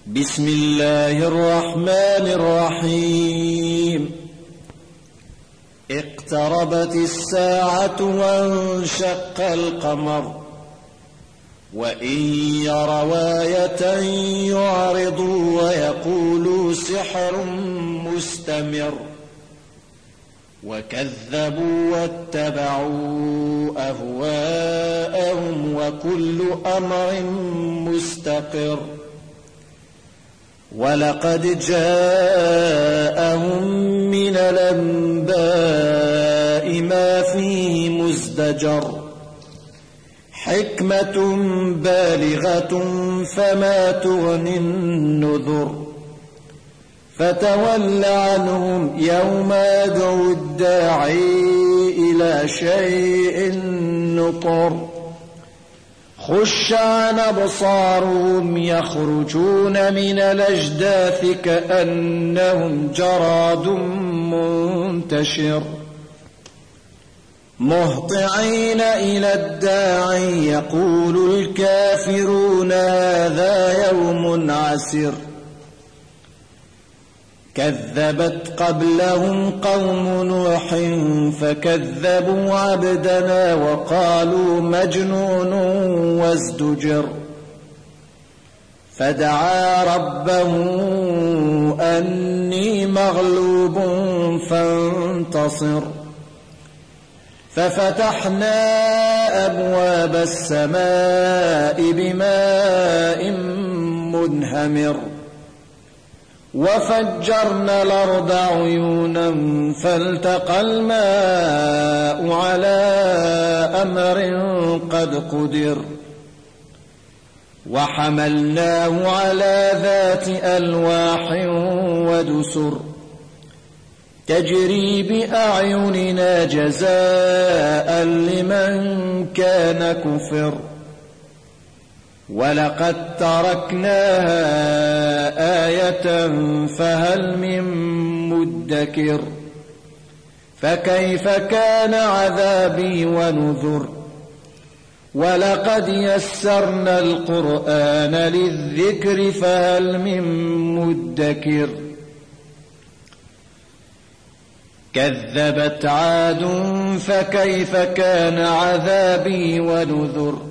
بسم الله الرحمن الرحيم. اقتربت الساعة وانشق القمر وإن يروا آية يعرضوا ويقولوا سحر مستمر وكذبوا واتبعوا أهواءهم وكل أمر مستقر. ولقد جاءهم من الأنباء ما فيه مزدجر حكمة بالغة فما تغني النذر. فتول عنهم يوم يدعو الداعي إلى شيء نكر. خش عن أبصارهم يخرجون من الأجداث كأنهم جراد منتشر مهطعين إلى الداعي يقول الكافرون هذا يوم عسر. كذبت قبلهم قوم نوح فكذبوا عبدنا وقالوا مجنون وازدجر. فدعا ربه أني مغلوب فانتصر. ففتحنا أبواب السماء بماء منهمر وفجرنا الأرض عيونا فالتقى الماء على أمر قد قدر. وحملناه على ذات ألواح ودسر تجري بأعيننا جزاء لمن كان كفر. ولقد تركناها آية فهل من مدكر. فكيف كان عذابي ونذر. ولقد يسرنا القرآن للذكر فهل من مدكر. كذبت عاد فكيف كان عذابي ونذر.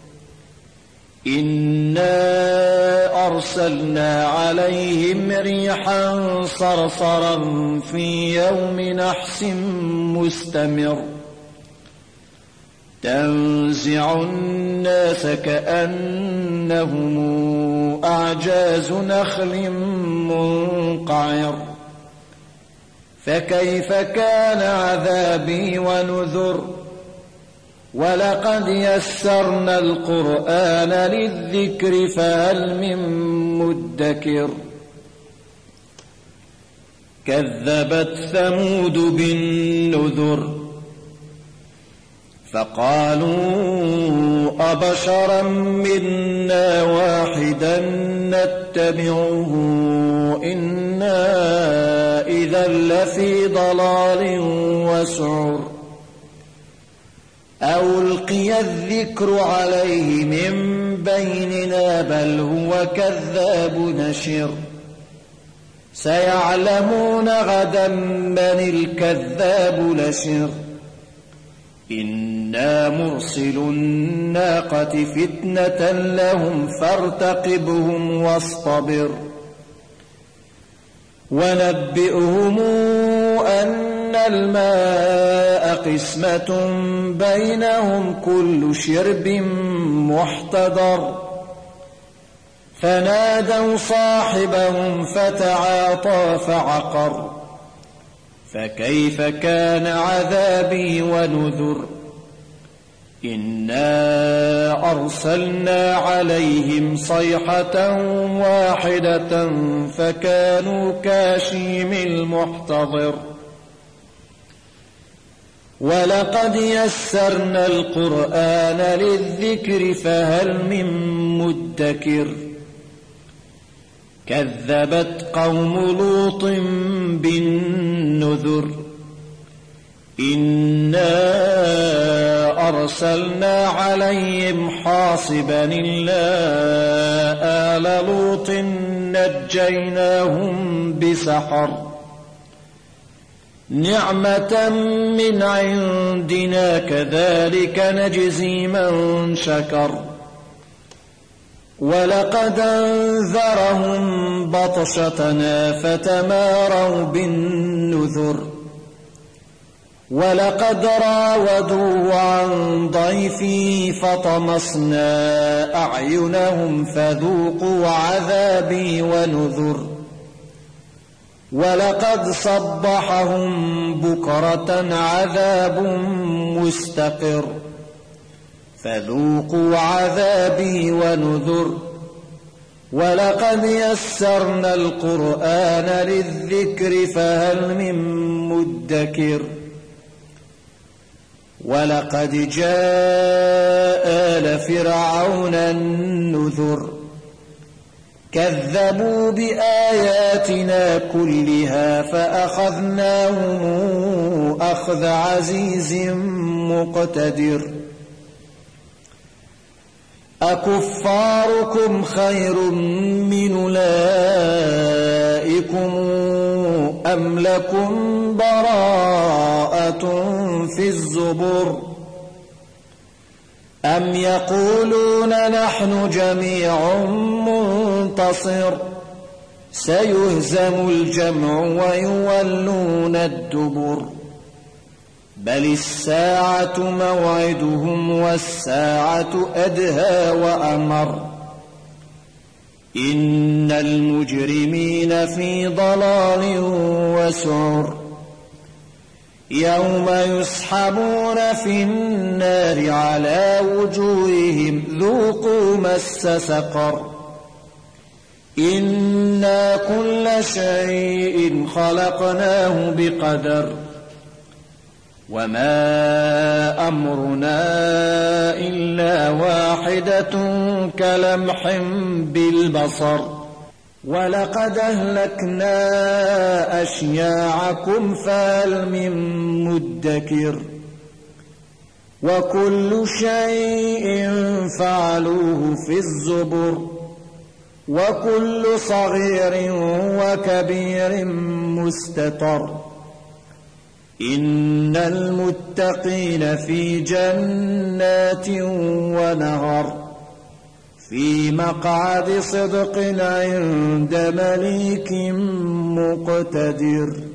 إنا أرسلنا عليهم ريحا صرصرا في يوم نحس مستمر تنزع الناس كأنهم أعجاز نخل منقعر. فكيف كان عذابي ونذر. ولقد يسرنا القرآن للذكر فهل من مدكر. كذبت ثمود بالنذر فقالوا أبشرا منا واحدا نتبعه إنا إذا لفي ضلال وسعر. أو ألقي الذكر عليه من بيننا بل هو كذاب نشر. سيعلمون غدا من الكذاب نشر. إنا مرسل الناقة فتنة لهم فارتقبهم واصطبر. ونبئهم أن الماء قسمة بينهم كل شرب محتضر. فنادوا صاحبهم فتعاطى فعقر. فكيف كان عذابي ونذر. إنا أرسلنا عليهم صيحة واحدة فكانوا كهشيم المحتضر. ولقد يسرنا القرآن للذكر فهل من مدكر. كذبت قوم لوط بالنذر. إنا أرسلنا عليهم حاصبا إلا آل لوط نجيناهم بسحر نعمة من عندنا كذلك نجزي من شكر ولقد أنذرهم بطشتنا فتماروا بالنذر ولقد راودوا عن ضيفي فطمسنا أعينهم فذوقوا عذابي ونذر ولقد صبحهم بكرة عذاب مستقر فذوقوا عذابي ونذر ولقد يسرنا القرآن للذكر فهل من مدكر ولقد جاء آل فرعون النذر كذبوا بآياتنا كلها فأخذناهم أخذ عزيز مقتدر أكفاركم خير من أولئكم أم لكم براءة في الزبر أم يقولون نحن جميع منتصر سيهزم الجمع ويولون الدبر بل الساعة موعدهم والساعة أدهى وأمر إن المجرمين في ضلال وسعر يوم يسحبون في النار على وجوههم ذوقوا مس سقر إنا كل شيء خلقناه بقدر وما أمرنا إلا واحدة كلمح بالبصر ولقد أهلكنا أشياعكم فهل من مدكر وكل شيء فعلوه في الزبر وكل صغير وكبير مستطر إن المتقين في جنات ونهر في مقعد صدق عند مليك مقتدر